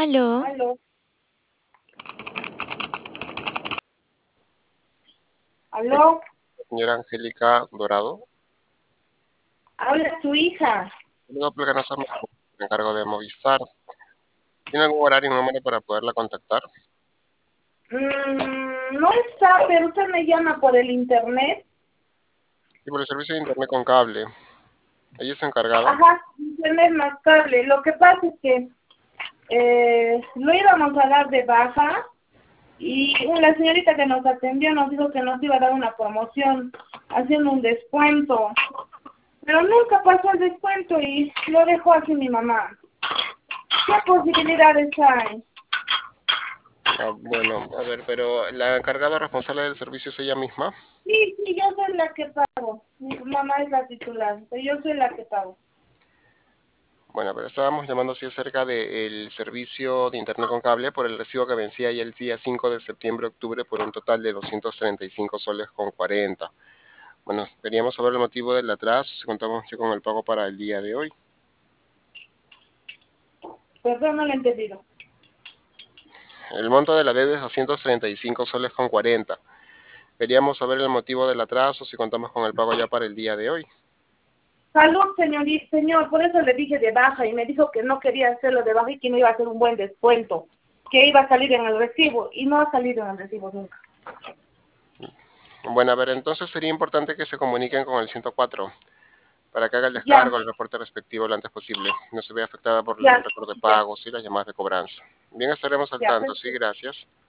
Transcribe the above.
Aló, Aló, Hola, aló, señora Angélica Dorado. habla tu hija. Luego explícanos a mí, me encargo de Movistar. ¿Tiene algún horario y número para poderla contactar? No está, pero usted me llama por el internet. Y por el servicio de internet con cable. ¿Ella es encargada? Ajá, internet más cable. Lo que pasa es que lo íbamos a dar de baja y la señorita que nos atendió nos dijo que nos iba a dar una promoción haciendo un descuento. Pero nunca pasó el descuento y lo dejó así mi mamá. ¿Qué posibilidades hay? Bueno, a ver, pero la encargada responsable del servicio es ella misma. Sí, sí, yo soy la que pago. Mi mamá es la titular, pero yo soy la que pago. Bueno, pero estábamos llamando así acerca del servicio de internet con cable por el recibo que vencía ya el día 5 de septiembre-octubre por un total de 235 soles con 40. Bueno, queríamos saber el motivo del atraso, si contamos ya con el pago para el día de hoy. Perdón, no lo he entendido. El monto de la deuda es 235 soles con 40. Queríamos saber el motivo del atraso, si contamos con el pago ya para el día de hoy. Salud, señor, por eso le dije de baja y me dijo que no quería hacerlo de baja y que no iba a hacer un buen descuento, que iba a salir en el recibo y no ha salido en el recibo nunca. Bueno, a ver, entonces sería importante que se comuniquen con el 104 para que haga el Ya, descargo, el reporte respectivo lo antes posible. No se vea afectada por el ya, récord de ya, pagos y las llamadas de cobranza. Bien, estaremos al ya, tanto. Sí, perfecto. gracias.